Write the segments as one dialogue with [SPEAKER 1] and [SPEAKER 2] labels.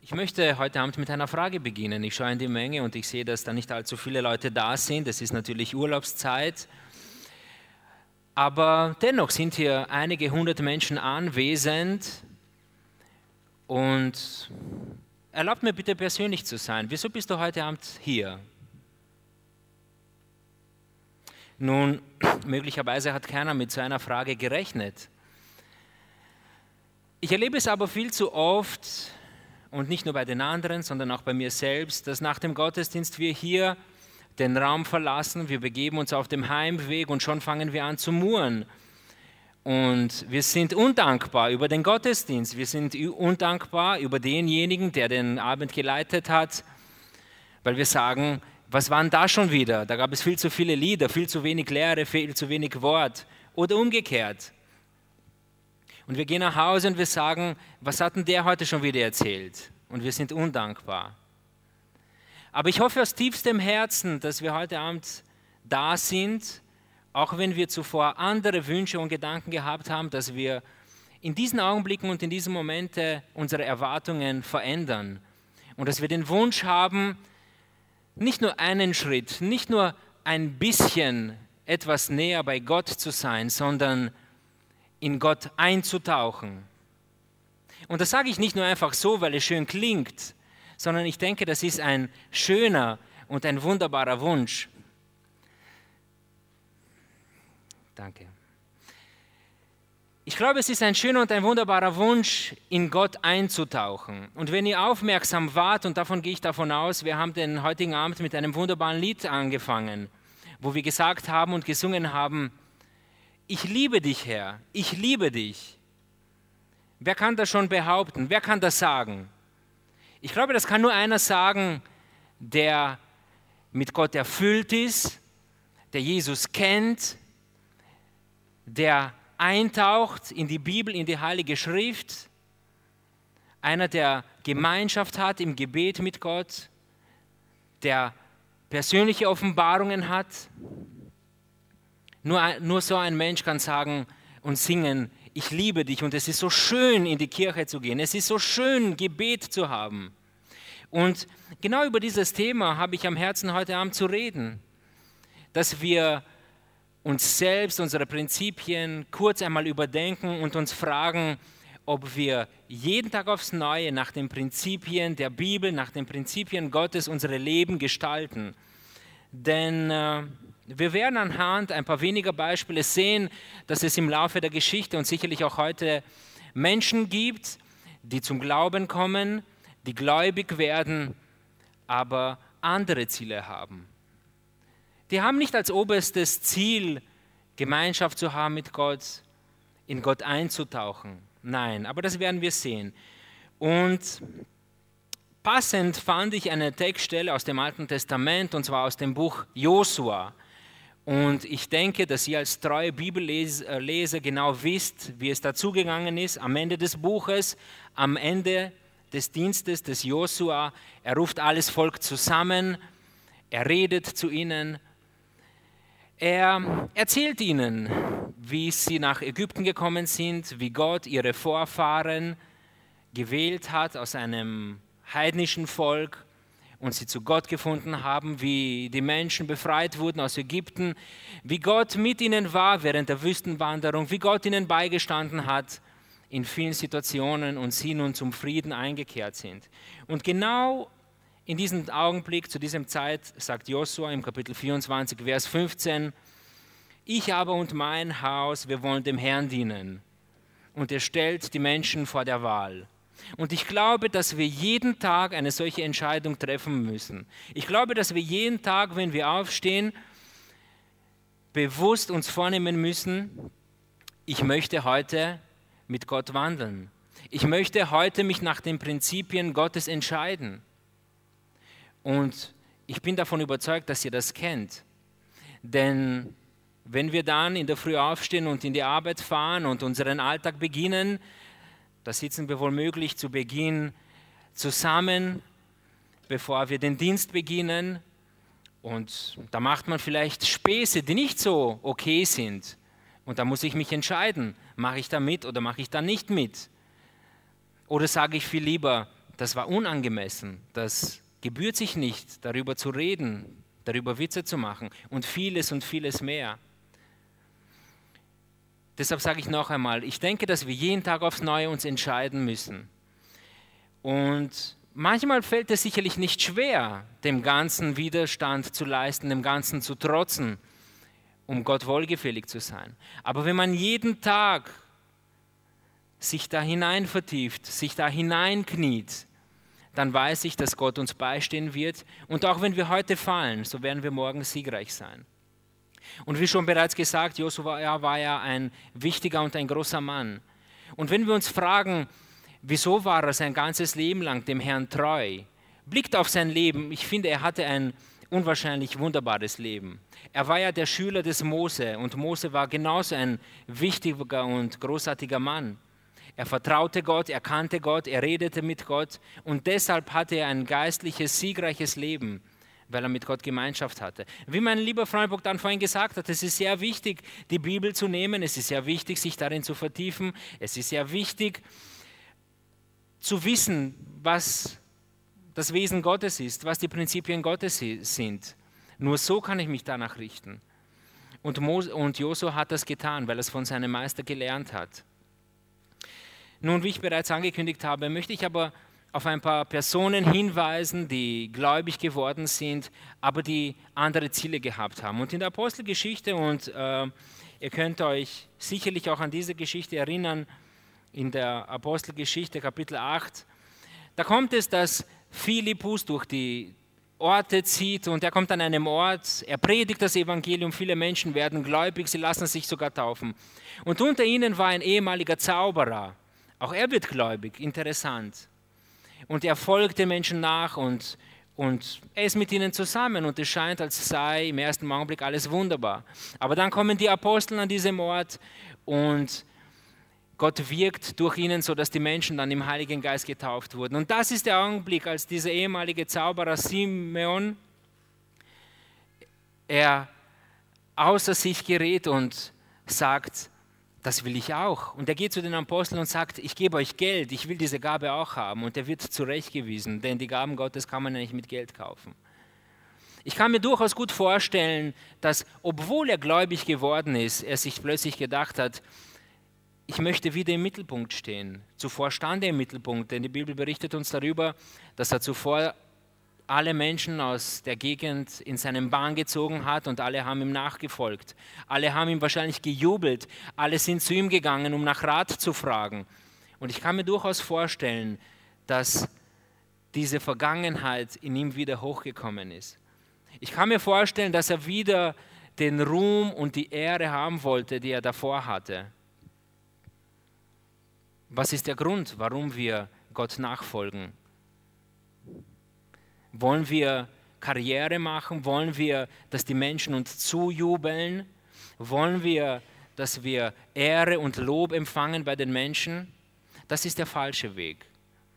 [SPEAKER 1] Ich möchte heute Abend mit einer Frage beginnen. Ich schaue in die Menge und ich sehe, dass da nicht allzu viele Leute da sind. Es ist natürlich Urlaubszeit. Aber dennoch sind hier einige hundert Menschen anwesend. Und erlaubt mir bitte persönlich zu sein. Wieso bist du heute Abend hier? Nun, möglicherweise hat keiner mit so einer Frage gerechnet. Ich erlebe es aber viel zu oft, und nicht nur bei den anderen, sondern auch bei mir selbst, dass nach dem Gottesdienst wir hier den Raum verlassen, wir begeben uns auf dem Heimweg und schon fangen wir an zu murren. Und wir sind undankbar über den Gottesdienst, wir sind undankbar über denjenigen, der den Abend geleitet hat, weil wir sagen, was waren da schon wieder? Da gab es viel zu viele Lieder, viel zu wenig Lehre, viel zu wenig Wort oder umgekehrt. Und wir gehen nach Hause und wir sagen, was hat denn der heute schon wieder erzählt? Und wir sind undankbar. Aber ich hoffe aus tiefstem Herzen, dass wir heute Abend da sind, auch wenn wir zuvor andere Wünsche und Gedanken gehabt haben, dass wir in diesen Augenblicken und in diesen Momenten unsere Erwartungen verändern. Und dass wir den Wunsch haben, nicht nur einen Schritt, nicht nur ein bisschen etwas näher bei Gott zu sein, sondern in Gott einzutauchen. Und das sage ich nicht nur einfach so, weil es schön klingt, sondern ich denke, das ist ein schöner und ein wunderbarer Wunsch. Danke. Ich glaube, es ist ein schöner und ein wunderbarer Wunsch, in Gott einzutauchen. Und wenn ihr aufmerksam wart, und davon gehe ich davon aus, wir haben den heutigen Abend mit einem wunderbaren Lied angefangen, wo wir gesagt haben und gesungen haben, ich liebe dich, Herr, ich liebe dich. Wer kann das schon behaupten? Wer kann das sagen? Ich glaube, das kann nur einer sagen, der mit Gott erfüllt ist, der Jesus kennt, der eintaucht in die Bibel, in die Heilige Schrift, einer, der Gemeinschaft hat im Gebet mit Gott, der persönliche Offenbarungen hat. Nur so ein Mensch kann sagen und singen, ich liebe dich, und es ist so schön, in die Kirche zu gehen. Es ist so schön, Gebet zu haben. Und genau über dieses Thema habe ich am Herzen, heute Abend zu reden, dass wir uns selbst, unsere Prinzipien kurz einmal überdenken und uns fragen, ob wir jeden Tag aufs Neue nach den Prinzipien der Bibel, nach den Prinzipien Gottes unsere Leben gestalten. Denn wir werden anhand ein paar weniger Beispiele sehen, dass es im Laufe der Geschichte und sicherlich auch heute Menschen gibt, die zum Glauben kommen, die gläubig werden, aber andere Ziele haben. Die haben nicht als oberstes Ziel, Gemeinschaft zu haben mit Gott, in Gott einzutauchen. Nein, aber das werden wir sehen. Und passend fand ich eine Textstelle aus dem Alten Testament, und zwar aus dem Buch Josua. Und ich denke, dass ihr als treue Bibelleser genau wisst, wie es dazugegangen ist. Am Ende des Buches, am Ende des Dienstes des Josua, er ruft alles Volk zusammen, er redet zu ihnen, er erzählt ihnen, wie sie nach Ägypten gekommen sind, wie Gott ihre Vorfahren gewählt hat aus einem heidnischen Volk und sie zu Gott gefunden haben, wie die Menschen befreit wurden aus Ägypten, wie Gott mit ihnen war während der Wüstenwanderung, wie Gott ihnen beigestanden hat in vielen Situationen und sie nun zum Frieden eingekehrt sind. Und genau in diesem Augenblick, zu diesem Zeit, sagt Josua im Kapitel 24, Vers 15, ich aber und mein Haus, wir wollen dem Herrn dienen. Und er stellt die Menschen vor der Wahl. Und ich glaube, dass wir jeden Tag eine solche Entscheidung treffen müssen. Ich glaube, dass wir jeden Tag, wenn wir aufstehen, bewusst uns vornehmen müssen, ich möchte heute mit Gott wandeln. Ich möchte heute mich nach den Prinzipien Gottes entscheiden. Und ich bin davon überzeugt, dass ihr das kennt. Denn wenn wir dann in der Früh aufstehen und in die Arbeit fahren und unseren Alltag beginnen, da sitzen wir womöglich zu Beginn zusammen, bevor wir den Dienst beginnen. Und da macht man vielleicht Späße, die nicht so okay sind. Und da muss ich mich entscheiden, mache ich da mit oder mache ich da nicht mit? Oder sage ich viel lieber, das war unangemessen, das gebührt sich nicht, darüber zu reden, darüber Witze zu machen und vieles mehr. Deshalb sage ich noch einmal, ich denke, dass wir jeden Tag aufs Neue uns entscheiden müssen. Und manchmal fällt es sicherlich nicht schwer, dem Ganzen Widerstand zu leisten, dem Ganzen zu trotzen, um Gott wohlgefällig zu sein. Aber wenn man jeden Tag sich da hinein vertieft, sich da hineinkniet, dann weiß ich, dass Gott uns beistehen wird. Und auch wenn wir heute fallen, so werden wir morgen siegreich sein. Und wie schon bereits gesagt, Josua war ja ein wichtiger und ein großer Mann. Und wenn wir uns fragen, wieso war er sein ganzes Leben lang dem Herrn treu, blickt auf sein Leben, ich finde, er hatte ein unwahrscheinlich wunderbares Leben. Er war ja der Schüler des Mose und Mose war genauso ein wichtiger und großartiger Mann. Er vertraute Gott, er kannte Gott, er redete mit Gott und deshalb hatte er ein geistliches, siegreiches Leben, weil er mit Gott Gemeinschaft hatte. Wie mein lieber Freund Bogdan vorhin gesagt hat, es ist sehr wichtig, die Bibel zu nehmen, es ist sehr wichtig, sich darin zu vertiefen, es ist sehr wichtig zu wissen, was das Wesen Gottes ist, was die Prinzipien Gottes sind. Nur so kann ich mich danach richten. Und Josua hat das getan, weil er es von seinem Meister gelernt hat. Nun, wie ich bereits angekündigt habe, möchte ich aber auf ein paar Personen hinweisen, die gläubig geworden sind, aber die andere Ziele gehabt haben. Und in der Apostelgeschichte, und ihr könnt euch sicherlich auch an diese Geschichte erinnern, in der Apostelgeschichte Kapitel 8, da kommt es, dass Philippus durch die Orte zieht und er kommt an einem Ort, er predigt das Evangelium, viele Menschen werden gläubig, sie lassen sich sogar taufen. Und unter ihnen war ein ehemaliger Zauberer. Auch er wird gläubig, interessant. Und er folgt den Menschen nach und er ist mit ihnen zusammen und es scheint, als sei im ersten Augenblick alles wunderbar. Aber dann kommen die Apostel an diesem Ort und Gott wirkt durch ihnen, sodass die Menschen dann im Heiligen Geist getauft wurden. Und das ist der Augenblick, als dieser ehemalige Zauberer Simeon, er außer sich gerät und sagt, das will ich auch. Und er geht zu den Aposteln und sagt, ich gebe euch Geld, ich will diese Gabe auch haben. Und er wird zurechtgewiesen, denn die Gaben Gottes kann man ja nicht mit Geld kaufen. Ich kann mir durchaus gut vorstellen, dass, obwohl er gläubig geworden ist, er sich plötzlich gedacht hat, ich möchte wieder im Mittelpunkt stehen. Zuvor stand er im Mittelpunkt, denn die Bibel berichtet uns darüber, dass er zuvor alle Menschen aus der Gegend in seinen Bann gezogen hat und alle haben ihm nachgefolgt. Alle haben ihm wahrscheinlich gejubelt. Alle sind zu ihm gegangen, um nach Rat zu fragen. Und ich kann mir durchaus vorstellen, dass diese Vergangenheit in ihm wieder hochgekommen ist. Ich kann mir vorstellen, dass er wieder den Ruhm und die Ehre haben wollte, die er davor hatte. Was ist der Grund, warum wir Gott nachfolgen? Wollen wir Karriere machen? Wollen wir, dass die Menschen uns zujubeln? Wollen wir, dass wir Ehre und Lob empfangen bei den Menschen? Das ist der falsche Weg.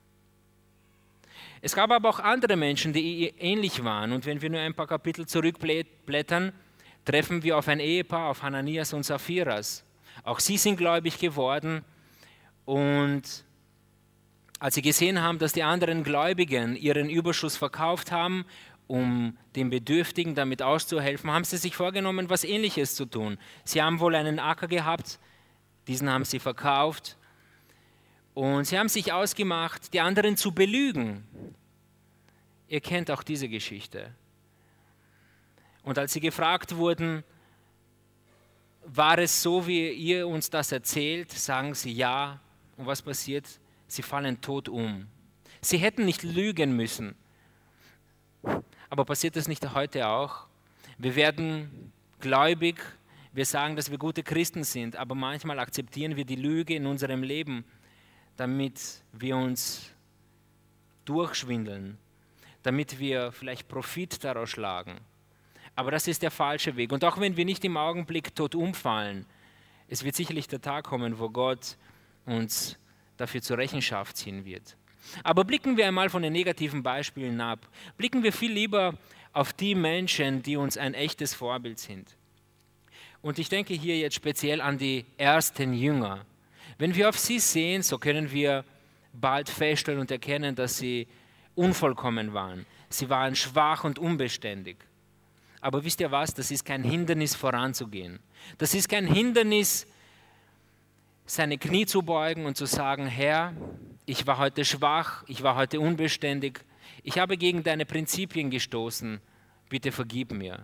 [SPEAKER 1] Es gab aber auch andere Menschen, die ähnlich waren. Und wenn wir nur ein paar Kapitel zurückblättern, treffen wir auf ein Ehepaar, auf Hananias und Saphiras. Auch sie sind gläubig geworden. Und als sie gesehen haben, dass die anderen Gläubigen ihren Überschuss verkauft haben, um den Bedürftigen damit auszuhelfen, haben sie sich vorgenommen, was Ähnliches zu tun. Sie haben wohl einen Acker gehabt, diesen haben sie verkauft und sie haben sich ausgemacht, die anderen zu belügen. Ihr kennt auch diese Geschichte. Und als sie gefragt wurden, war es so, wie ihr uns das erzählt, sagen sie ja. Und was passiert? Sie fallen tot um. Sie hätten nicht lügen müssen. Aber passiert das nicht heute auch? Wir werden gläubig, wir sagen, dass wir gute Christen sind, aber manchmal akzeptieren wir die Lüge in unserem Leben, damit wir uns durchschwindeln, damit wir vielleicht Profit daraus schlagen. Aber das ist der falsche Weg. Und auch wenn wir nicht im Augenblick tot umfallen, es wird sicherlich der Tag kommen, wo Gott uns dafür zur Rechenschaft ziehen wird. Aber blicken wir einmal von den negativen Beispielen ab. Blicken wir viel lieber auf die Menschen, die uns ein echtes Vorbild sind. Und ich denke hier jetzt speziell an die ersten Jünger. Wenn wir auf sie sehen, so können wir bald feststellen und erkennen, dass sie unvollkommen waren. Sie waren schwach und unbeständig. Aber wisst ihr was? Das ist kein Hindernis, voranzugehen. Das ist kein Hindernis, seine Knie zu beugen und zu sagen, Herr, ich war heute schwach, ich war heute unbeständig, ich habe gegen deine Prinzipien gestoßen, bitte vergib mir.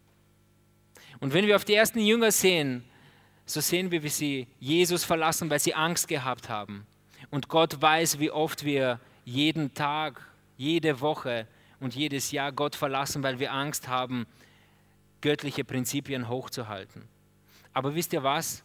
[SPEAKER 1] Und wenn wir auf die ersten Jünger sehen, so sehen wir, wie sie Jesus verlassen, weil sie Angst gehabt haben. Und Gott weiß, wie oft wir jeden Tag, jede Woche und jedes Jahr Gott verlassen, weil wir Angst haben, göttliche Prinzipien hochzuhalten. Aber wisst ihr was?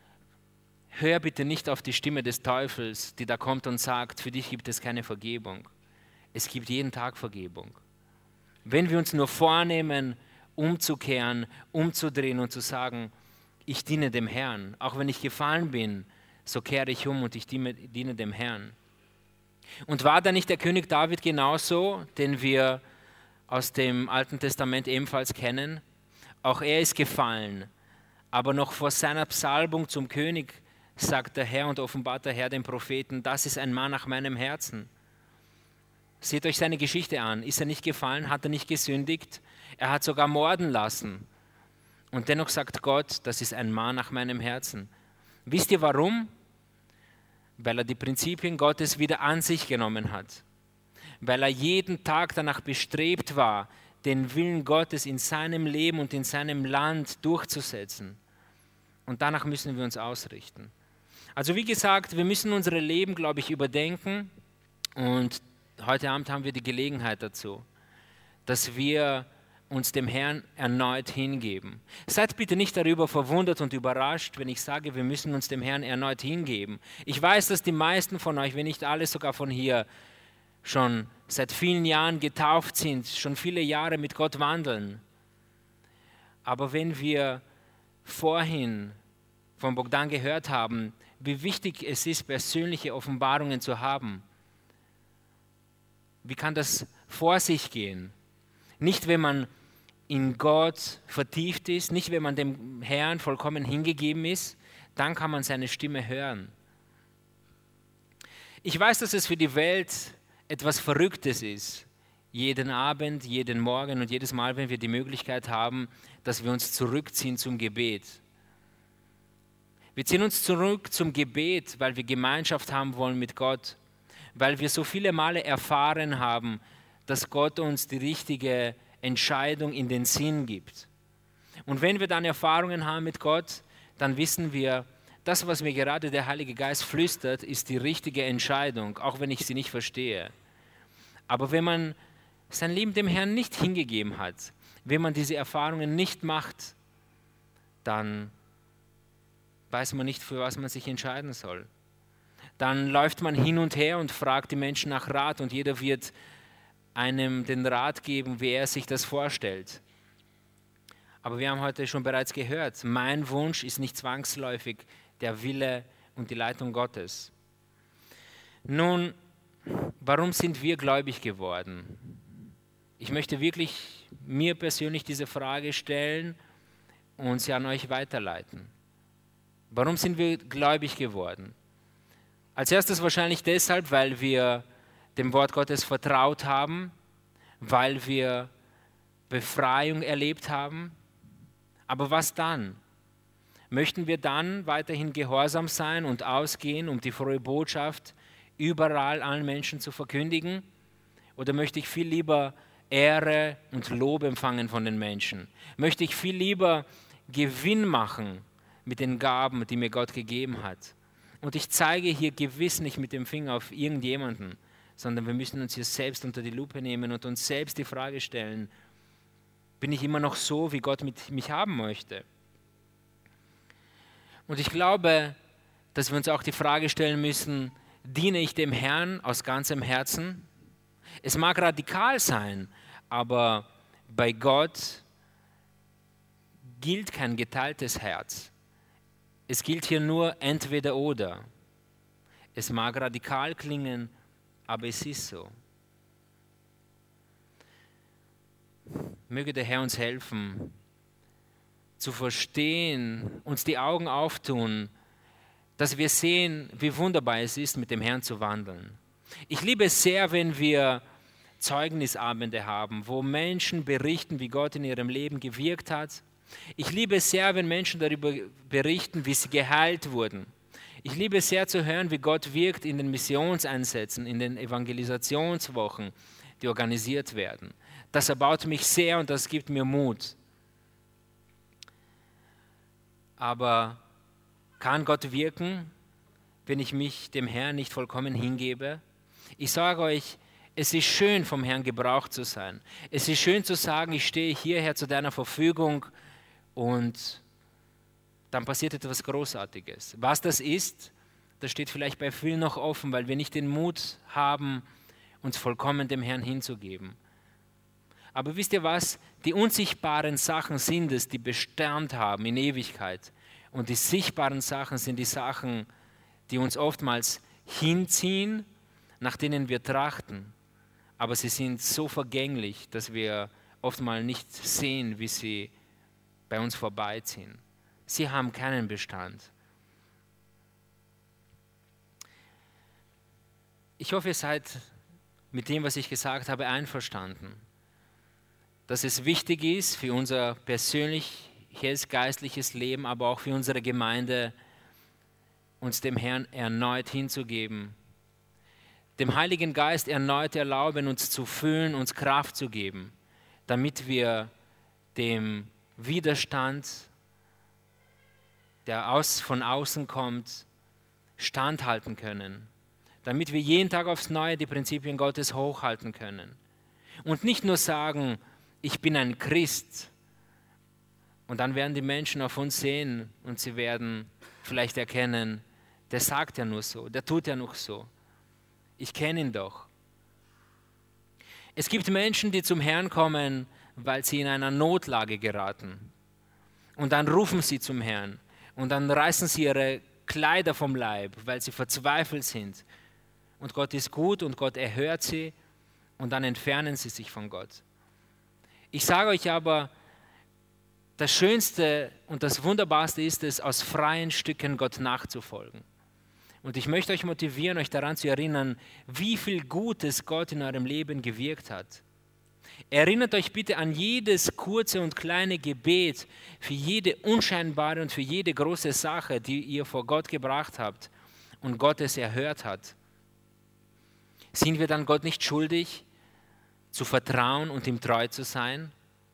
[SPEAKER 1] Hör bitte nicht auf die Stimme des Teufels, die da kommt und sagt, für dich gibt es keine Vergebung. Es gibt jeden Tag Vergebung. Wenn wir uns nur vornehmen, umzukehren, umzudrehen und zu sagen, ich diene dem Herrn, auch wenn ich gefallen bin, so kehre ich um und ich diene dem Herrn. Und war da nicht der König David genauso, den wir aus dem Alten Testament ebenfalls kennen? Auch er ist gefallen, aber noch vor seiner Salbung zum König sagt der Herr und offenbart der Herr den Propheten, das ist ein Mann nach meinem Herzen. Seht euch seine Geschichte an. Ist er nicht gefallen? Hat er nicht gesündigt? Er hat sogar morden lassen. Und dennoch sagt Gott, das ist ein Mann nach meinem Herzen. Wisst ihr warum? Weil er die Prinzipien Gottes wieder an sich genommen hat. Weil er jeden Tag danach bestrebt war, den Willen Gottes in seinem Leben und in seinem Land durchzusetzen. Und danach müssen wir uns ausrichten. Also wie gesagt, wir müssen unsere Leben, glaube ich, überdenken. Und heute Abend haben wir die Gelegenheit dazu, dass wir uns dem Herrn erneut hingeben. Seid bitte nicht darüber verwundert und überrascht, wenn ich sage, wir müssen uns dem Herrn erneut hingeben. Ich weiß, dass die meisten von euch, wenn nicht alle sogar von hier, schon seit vielen Jahren getauft sind, schon viele Jahre mit Gott wandeln. Aber wenn wir vorhin von Bogdan gehört haben, wie wichtig es ist, persönliche Offenbarungen zu haben, wie kann das vor sich gehen? Nicht, wenn man in Gott vertieft ist, nicht, wenn man dem Herrn vollkommen hingegeben ist, dann kann man seine Stimme hören. Ich weiß, dass es für die Welt etwas Verrücktes ist, jeden Abend, jeden Morgen und jedes Mal, wenn wir die Möglichkeit haben, dass wir uns zurückziehen zum Gebet. Wir ziehen uns zurück zum Gebet, weil wir Gemeinschaft haben wollen mit Gott, weil wir so viele Male erfahren haben, dass Gott uns die richtige Entscheidung in den Sinn gibt. Und wenn wir dann Erfahrungen haben mit Gott, dann wissen wir, das, was mir gerade der Heilige Geist flüstert, ist die richtige Entscheidung, auch wenn ich sie nicht verstehe. Aber wenn man sein Leben dem Herrn nicht hingegeben hat, wenn man diese Erfahrungen nicht macht, dann weiß man nicht, für was man sich entscheiden soll. Dann läuft man hin und her und fragt die Menschen nach Rat und jeder wird einem den Rat geben, wie er sich das vorstellt. Aber wir haben heute schon bereits gehört, mein Wunsch ist nicht zwangsläufig der Wille und die Leitung Gottes. Nun, warum sind wir gläubig geworden? Ich möchte wirklich mir persönlich diese Frage stellen und sie an euch weiterleiten. Warum sind wir gläubig geworden? Als erstes wahrscheinlich deshalb, weil wir dem Wort Gottes vertraut haben, weil wir Befreiung erlebt haben. Aber was dann? Möchten wir dann weiterhin gehorsam sein und ausgehen, um die frohe Botschaft überall allen Menschen zu verkündigen? Oder möchte ich viel lieber Ehre und Lob empfangen von den Menschen? Möchte ich viel lieber Gewinn machen mit den Gaben, die mir Gott gegeben hat? Und ich zeige hier gewiss nicht mit dem Finger auf irgendjemanden, sondern wir müssen uns hier selbst unter die Lupe nehmen und uns selbst die Frage stellen, bin ich immer noch so, wie Gott mich haben möchte? Und ich glaube, dass wir uns auch die Frage stellen müssen, diene ich dem Herrn aus ganzem Herzen? Es mag radikal sein, aber bei Gott gilt kein geteiltes Herz. Es gilt hier nur entweder oder. Es mag radikal klingen, aber es ist so. Möge der Herr uns helfen, zu verstehen, uns die Augen auftun, dass wir sehen, wie wunderbar es ist, mit dem Herrn zu wandeln. Ich liebe es sehr, wenn wir Zeugnisabende haben, wo Menschen berichten, wie Gott in ihrem Leben gewirkt hat. Ich liebe es sehr, wenn Menschen darüber berichten, wie sie geheilt wurden. Ich liebe es sehr zu hören, wie Gott wirkt in den Missionseinsätzen, in den Evangelisationswochen, die organisiert werden. Das erbaut mich sehr und das gibt mir Mut. Aber kann Gott wirken, wenn ich mich dem Herrn nicht vollkommen hingebe? Ich sage euch, es ist schön, vom Herrn gebraucht zu sein. Es ist schön zu sagen, ich stehe hierher zu deiner Verfügung und dann passiert etwas Großartiges. Was das ist, das steht vielleicht bei vielen noch offen, weil wir nicht den Mut haben, uns vollkommen dem Herrn hinzugeben. Aber wisst ihr was? Die unsichtbaren Sachen sind es, die Bestand haben in Ewigkeit. Und die sichtbaren Sachen sind die Sachen, die uns oftmals hinziehen, nach denen wir trachten. Aber sie sind so vergänglich, dass wir oftmals nicht sehen, wie sie bei uns vorbeiziehen. Sie haben keinen Bestand. Ich hoffe, ihr seid mit dem, was ich gesagt habe, einverstanden. Dass es wichtig ist für unser persönliches, geistliches Leben, aber auch für unsere Gemeinde, uns dem Herrn erneut hinzugeben. Dem Heiligen Geist erneut erlauben, uns zu füllen, uns Kraft zu geben, damit wir dem Widerstand, der von außen kommt, standhalten können. Damit wir jeden Tag aufs Neue die Prinzipien Gottes hochhalten können. Und nicht nur sagen, ich bin ein Christ. Und dann werden die Menschen auf uns sehen und sie werden vielleicht erkennen, der sagt ja nur so, der tut ja noch so. Ich kenne ihn doch. Es gibt Menschen, die zum Herrn kommen, weil sie in einer Notlage geraten. Und dann rufen sie zum Herrn. Und dann reißen sie ihre Kleider vom Leib, weil sie verzweifelt sind. Und Gott ist gut und Gott erhört sie. Und dann entfernen sie sich von Gott. Ich sage euch aber, das Schönste und das Wunderbarste ist es, aus freien Stücken Gott nachzufolgen. Und ich möchte euch motivieren, euch daran zu erinnern, wie viel Gutes Gott in eurem Leben gewirkt hat. Erinnert euch bitte an jedes kurze und kleine Gebet für jede unscheinbare und für jede große Sache, die ihr vor Gott gebracht habt und Gott es erhört hat. Sind wir dann Gott nicht schuldig, zu vertrauen und ihm treu zu sein?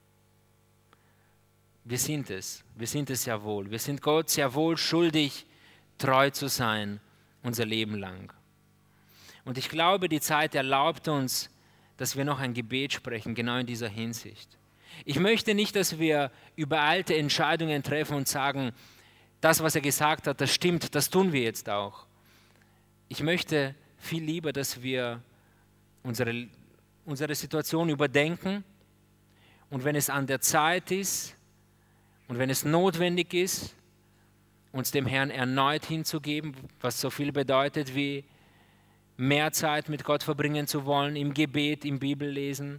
[SPEAKER 1] Wir sind es ja wohl. Wir sind Gott sehr wohl schuldig, treu zu sein, unser Leben lang. Und ich glaube, die Zeit erlaubt uns, dass wir noch ein Gebet sprechen, genau in dieser Hinsicht. Ich möchte nicht, dass wir übereilte Entscheidungen treffen und sagen, das, was er gesagt hat, das stimmt, das tun wir jetzt auch. Ich möchte viel lieber, dass wir unsere Situation überdenken und wenn es an der Zeit ist und wenn es notwendig ist, uns dem Herrn erneut hinzugeben, was so viel bedeutet wie mehr Zeit mit Gott verbringen zu wollen, im Gebet, im Bibellesen,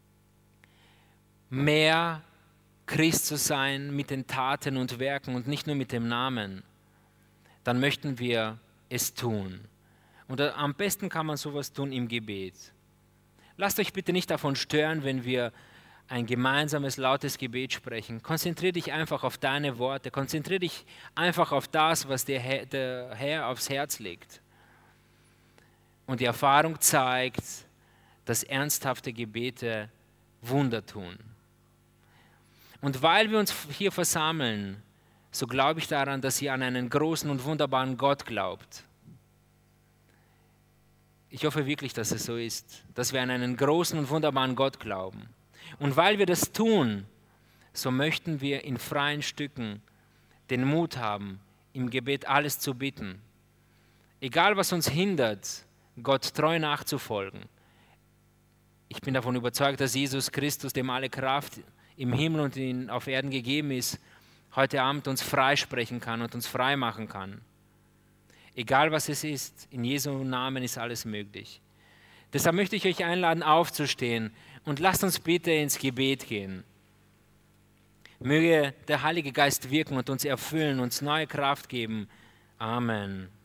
[SPEAKER 1] mehr Christ zu sein mit den Taten und Werken und nicht nur mit dem Namen, dann möchten wir es tun. Und am besten kann man sowas tun im Gebet. Lasst euch bitte nicht davon stören, wenn wir ein gemeinsames, lautes Gebet sprechen. Konzentriere dich einfach auf deine Worte. Konzentriere dich einfach auf das, was der Herr aufs Herz legt. Und die Erfahrung zeigt, dass ernsthafte Gebete Wunder tun. Und weil wir uns hier versammeln, so glaube ich daran, dass ihr an einen großen und wunderbaren Gott glaubt. Ich hoffe wirklich, dass es so ist, dass wir an einen großen und wunderbaren Gott glauben. Und weil wir das tun, so möchten wir in freien Stücken den Mut haben, im Gebet alles zu bitten. Egal, was uns hindert, Gott treu nachzufolgen. Ich bin davon überzeugt, dass Jesus Christus, dem alle Kraft im Himmel und auf Erden gegeben ist, heute Abend uns freisprechen kann und uns frei machen kann. Egal, was es ist, in Jesu Namen ist alles möglich. Deshalb möchte ich euch einladen, aufzustehen und lasst uns bitte ins Gebet gehen. Möge der Heilige Geist wirken und uns erfüllen, uns neue Kraft geben Amen.